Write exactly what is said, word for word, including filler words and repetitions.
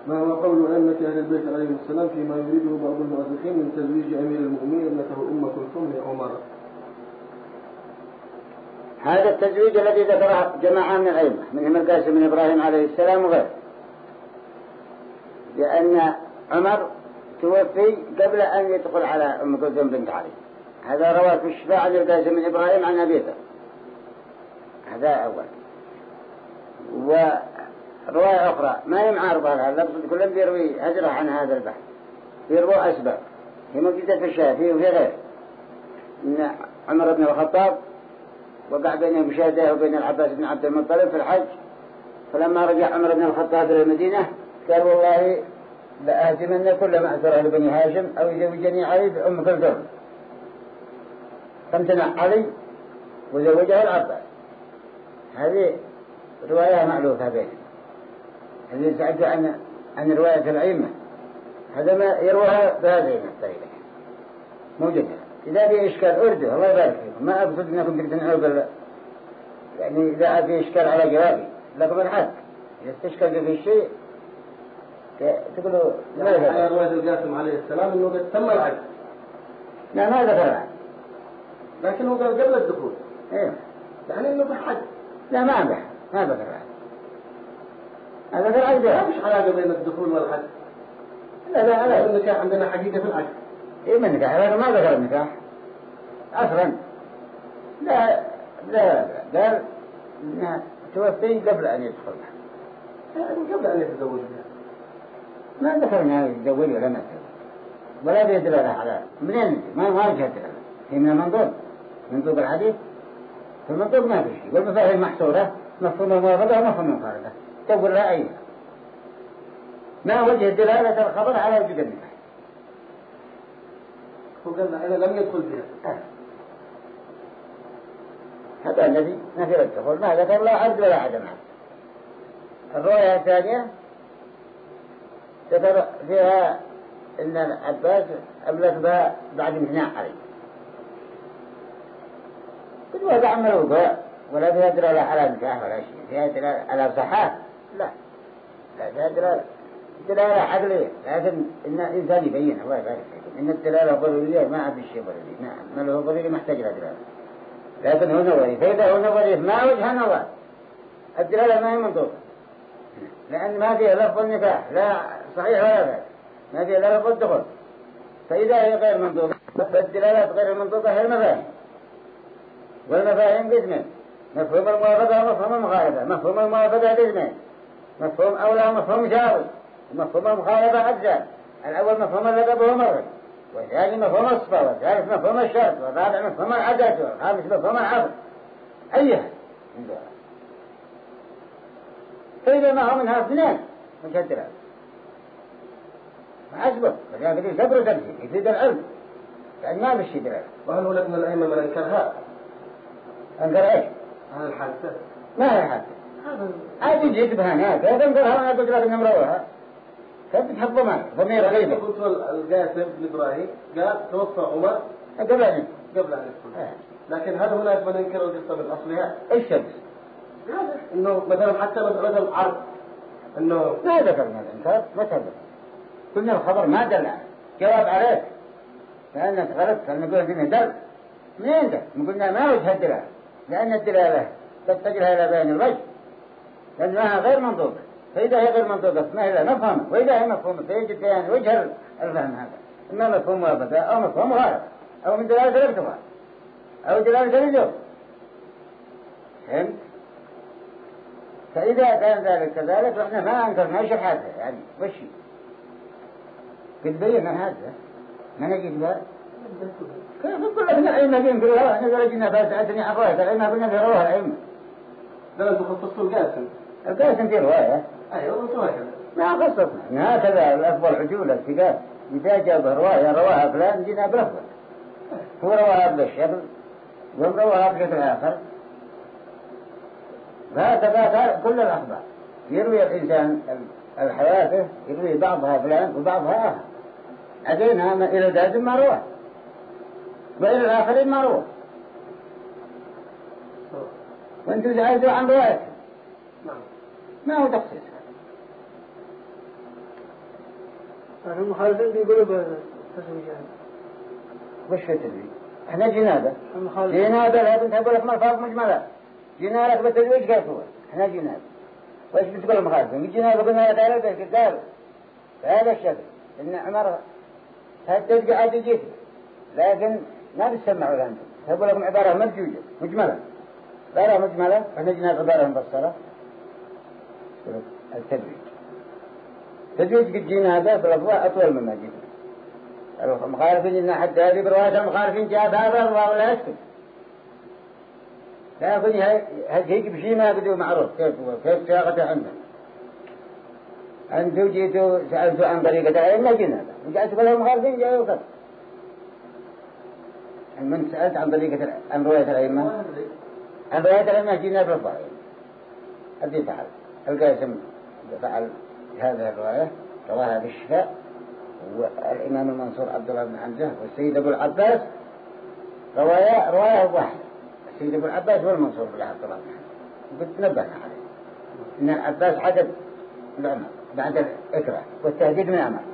ما هو قول أئمة أهل البيت عليهم السلام فيما يريده بعض المؤرخين من تزويج أمير المؤمنين ابنته أم كلثوم لعمر؟ هذا التزويج الذي ذكره جماعة من الأئمة منهم القاسم بن إبراهيم عليه السلام وغيره، لأن عمر توفي قبل أن يدخل على أم كلثوم بنت علي. هذا رواه في الشفاعة عن القاسم بن إبراهيم عن أبي ذر، هذا أول. ورواية أخرى ما هي معارضة لها، اللفظ كلهم بيروي هجرة عن هذا البحث، بيروي أسباب هي موجودة في الشافعي وفي غيره، إن عمر بن الخطاب وقع بين مشاهده وبين العباس بن عبد المطلب في الحج، فلما رجع عمر بن الخطاب إلى المدينة قال والله لآتمن كل معسر أهل بني هاشم أو يزوجني علي بأم كلثوم، فامتنع علي وزوجه العباس. هذه رواية معلوفة بينهم، هذه سألت عن عن رواية الأئمة، هذا ما يروها بهذه الطريقة موجودة. إذا في إشكال أرده الله يبارك فيكم، ما أقصد أنكم تقتنعوا بال يعني إذا في إشكال على جوابي لكم الحق، إذا استشكل في الشيء تقولوا لا على رواية القاسم عليه السلام إنه قد تم العقد. لا ما ذكر العقد، لكنه قال قبل الدخول. إيه يعني إنه بحد. لا ما ذكر ما ذكر العقد، هذا ذكر العقد لا مش علاقة بين الدخول والحد. لا لا لا النكاح عندنا حقيقة في العقد. إيه من النكاح؟ هذا ما ذكر النكاح أصلا. لا لا قال إنها توفي قبل أن يدخلها، يعني قبل أن يتزوج بها. ما ذكر إنها يتزوج ولا ما تزوج ولا بيدل لها على منين ما ما وجهت لها، هي من المنظور منظور الحديث، في المنظور ما في شيء، والمفاهيم محصورة مفهوم الموافقة ومفهوم المخالفة تقول لا أي ما وجه دلالة الخبر على وجود النكاح. هو قال إذا لم يدخل فيها آه. هذا الذي نفي الدخول، ما ذكر لا عبد ولا عدم عبد. الرواية الثانية ذكر فيها إن العباس أبلغ بها بعد امتناع عليه، كل واحد عمل وقوع ولا فيها دلالة على نكاح ولا شيء، فيها دلالة على صحة لا لا فيها دلالة دلالة عقلية، لكن إن إنسان يبين الله يبارك فيكم إن الدلالة ضرورية ما عاد الشيء ضروري، نعم ما له ضروري محتاج إلى دلالة، لكن هو نظري، فإذا هو نظري ما وجه نظر الدلالة ما هي منطوقة، لأن ما فيها لفظ النكاح لا صحيح ولا لا، ما فيها لفظ الدخول، فإذا هي غير منطوقة فالدلالات غير المنطوقة هي المفاهيم، والمفاهيم قسمين، مفهوم الموافقة ومفهوم المخالفة. مفهوم الموافقة قسمين، مفهوم أولى ومفهوم جاوي، ومفهوم المخالفة أجزاء، الأول مفهوم اللقب وهو مرغي، والثاني مفهوم الصفة، والثالث مفهوم الشرط، والرابع مفهوم العدد، والخامس مفهوم العقد، أيها من دولة. فإذا ما هو منها اثنين مش الدلالة عجبه، فلذلك يكبر تمثيل يفيد العلم لأن ما بشي دلالة. وهل هو لكم الأئمة من أنكرها؟ أنكر إيش؟ هذا الحادثة ما هي حادثة؟ عادي جيد بها كيف أنكرها وأنا قلت لك إن مروها كيف تحبه معك ضمير غيبة. قلت القاسم بن إبراهيم قال توفى عمر قبل أن قبل أن يدخل، لكن هل هناك من ينكر القصة من أصلها؟ إيش الشمس؟ إنه مثلا حتى مسألة العرض إنه ما ذكرنا الإنكار ما تذكر، قلنا الخبر ما دل عليه جواب عليك لأنك غلط، فنقول إنه دل منين ده؟ قلنا ما وجه الدلالة، لأن الدلالة تتجه إلى بيان الوجه لأنها غير منطوقة، فإذا هي غير منطوقة ما هي لا مفهومة، وإذا هي مفهومة فيجب بيان وجه الفهم هذا، إما مفهوم موافقة أو مفهوم مخالفة أو من دلالة الارتباط أو دلالة اللزوم. فهمت؟ فإذا كان ذلك كذلك فإحنا ما أنكرناش الحادثة، يعني وشي قد بينا هذا ما نجد بها كيف نقول لك العلم بين في الهواء نقول لجنا فاسعتني عفوات العلم قلنا في رواه العلم ده أنتم خصصتوا القاسم القاسم في رواية أيوة أنتم هكذا ما خصصنا هكذا الأفضل عجول الثقات إذا جاب رواية رواها فلان جينا بالأفضل، هو رواها بالشكل ورواها بشكل آخر، فهكذا كل الأخبار يروي الإنسان الحياة يروي بعضها فلان وبعضها آخر، أدينها إلى ذات ما رواه وإلى الآخرين ما رواه، وأنتم زعلتوا عن روايته ما هو تخصيص. أنا المخالفين بيقولوا بالتزويجات. وش في التزويج؟ احنا جنابة المخالفين جنابة لكن تقول لك ملفاظ مجملة جنابة بالتزويج قالوا احنا جنابة. وش بتقول المخالفين؟ الجنابة قلنا لا تعالى بيك قالوا بهذا الشكل إن عمر هترجع عاد جيت لكن ما بتسمعوا لهم تقول لكم عبارة مرجوجة مجملة عبارة مجملة احنا جنابة عبارة مفصلة التزويج تزويج الجنابة بالأفواه أطول مما جيت المخالفين إن حتى هذه برواية المخالفين جاب هذا الله ولا يسكت لكن هيك بشيء ما بدو معروف كيف هو كيف سياقته عندنا أنتوا جيتوا سألتوا عن طريقة الأئمة جنابة وجاءت بلا المخالفين جاءوا كذا من سألت عن طريقة عن رواية الأئمة عن رواية الأئمة جنابة الضعيف الذي فعل القاسم فعل هذه الرواية رواها بالشفاء والإمام المنصور عبد الله بن حمزة والسيد أبو العباس رواية رواية واحدة السيد أبو العباس والمنصور بن عبد الله بن حمزة قلت نبهنا عليه إن العباس عدد العمر بعد الإكراه والتهديد من عمر